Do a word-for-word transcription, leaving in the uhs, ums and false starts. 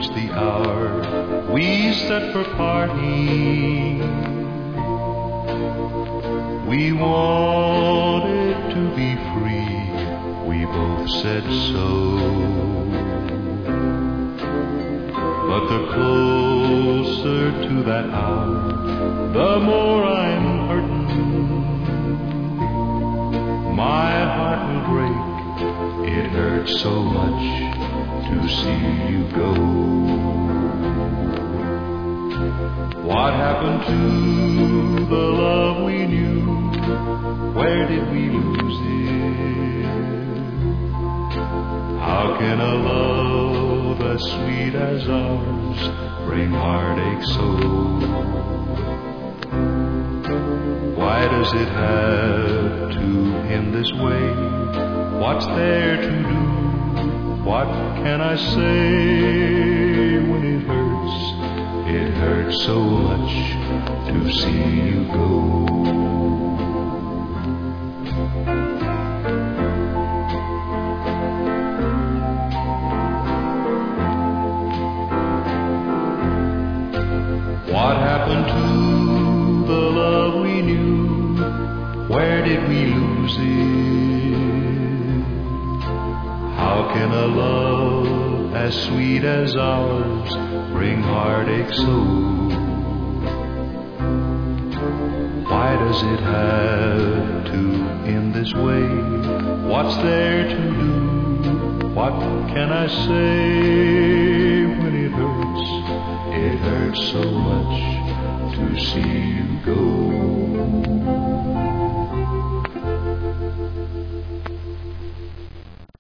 reached the hour we set for parting. We wanted to be free, we both said so. But the closer to that hour, the more I'm hurting. My heart will break, it hurts so much to see you go. What happened to the love we knew? Where did we lose it? How can a love as sweet as ours bring heartache so? Why does it have to end this way? What's there to do? What can I say when it hurts? It hurts so much to see you go. What happened to the love we knew? Where did we lose it? How can a love as sweet as ours bring heartache so? Why does it have to end this way? What's there to do? What can I say when it hurts? It hurts so much to see you go.